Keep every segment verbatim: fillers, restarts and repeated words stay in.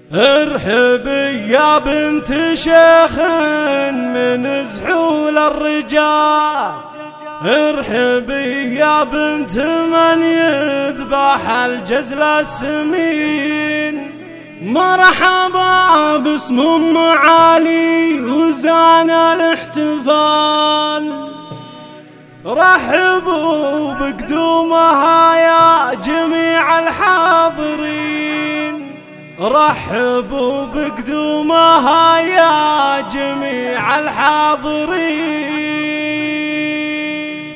ارحبي يا بنت شيخ من زحول الرجال، ارحبي يا بنت من يذبح الجزل السمين. مرحبا باسم ام علي وزان الاحتفال، رحبوا بقدومها يا جميع الحاضرين، رحبوا بقدومها يا جميع الحاضرين.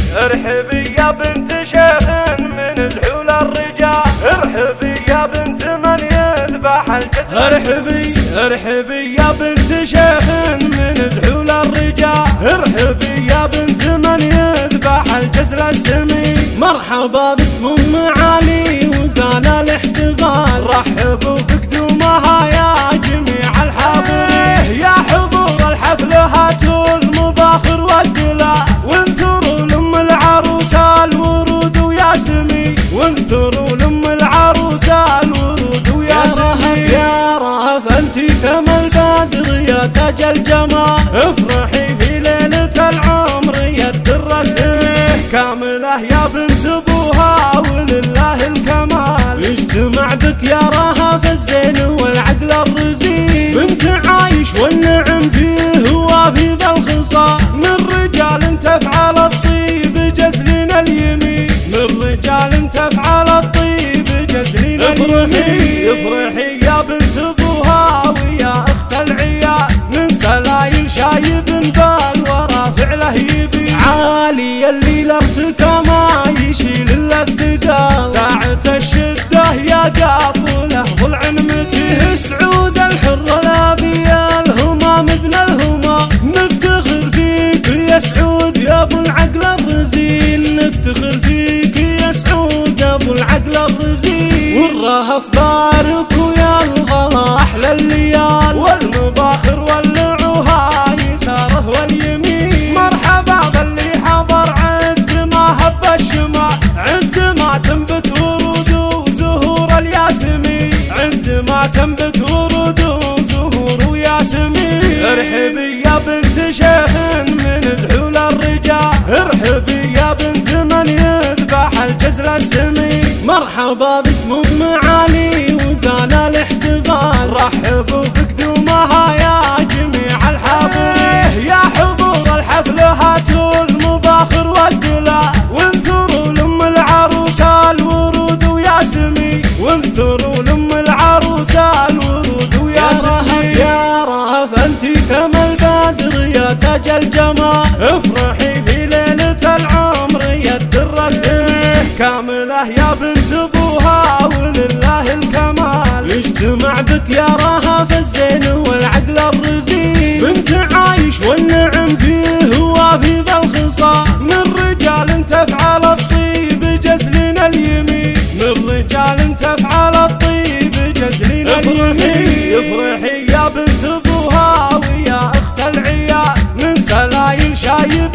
ارحبي يا بنت شيخ من زحول الرجال، ارحبي يا بنت من يذبح الجزل. ارحبي ارحبي يا بنت شيخ من زحول الرجال، ارحبي يا بنت من يذبح الجزل السمين. مرحبا باسم ام علي وزان الاحتفال، رحبوا بقدومها يا جميع الحاضرين. يا حضور الحفل هاتوا المباخر والدلاء، وانثروا لام العروسه الورود وياسمين، وانثروا لام العروسه الورود وياسمين. يا رهف انتي كما البدر يا تاج الجمال، افرحي في ليله العمر يا الدره الثمين. كامله يا بنت ابوها ولله الكمال، اجتمع بك يا رهف الزين والعقل الرزين. بنت عايش والنعم فيه وافي بالخصال، من رجال تفعل الطيب جزلنا اليمين، من رجال تفعل الطيب جزلنا اليمين. افرحي يا بنت ابوها ويا اخت العيال، من سلايل شايب بالورى فعله يبي. عالي الليل ارتكى ما يشيل الا الثقال، ساعة الشدة يا قافله ضلع نمته. سعود الحر الابي الهمام ابن الهمام، نفتخر فيك يا سعود يا ابو العقل الرزين، نفتخر فيك يا سعود يا ابو العقل الرزين. والرهف بارك ويا الغلا احلى الليال، والمباخر ولعوها يساره واليمين. مرحبا باللي حضر عند ما هب الشمال، عند ما تنبت ورود وزهور الياسمين، عند ما تنبت ورود وزهور وياسمين. ارحبي يا بنت شيخ من زحول الرجال، ارحبي يا بنت من يذبح الجزل السمين. مرحبا باسم ام علي وزان الاحتفال، رحبوا بقدومها يا جميع الحاضرين. يا حضور الحفل هاتوا المباخر والدلاء، وانثروا لام العروسه الورود وياسمين، وانثروا لام العروسه الورود وياسمين. يا رهف انتي كما البدر يا تاج الجمال، افرحي في ليله العمر يا الدره الثمين. كامله يا بنت ابوها ولله الكمال، اجتمع بك يا رهف الزين والعقل الرزين. بنت عايش والنعم فيه وافي بالخصال، من رجال تفعل الطيب جزلنا اليمين، من رجال تفعل الطيب جزلنا اليمين. افرحي يا بنت ابوها ويا اخت العيال، من سلايل شايب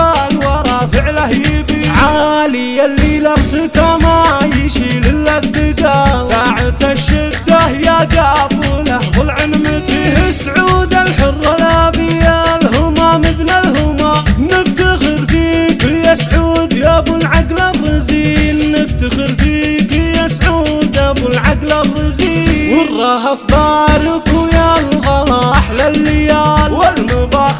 بالورى فعله يبي. عالي الليل ارتكى ما يشيل الا الثقال، ساعة الشدة يا قافله ضلع نمته. سعود الحر الابي الهمام ابن الهمام، نفتخر فيك يا سعود يا ابو العقل الرزين، نفتخر فيك يا سعود يا ابو العقل الرزين. والرهف بارك ويا الغلا احلى الليال، والمبارك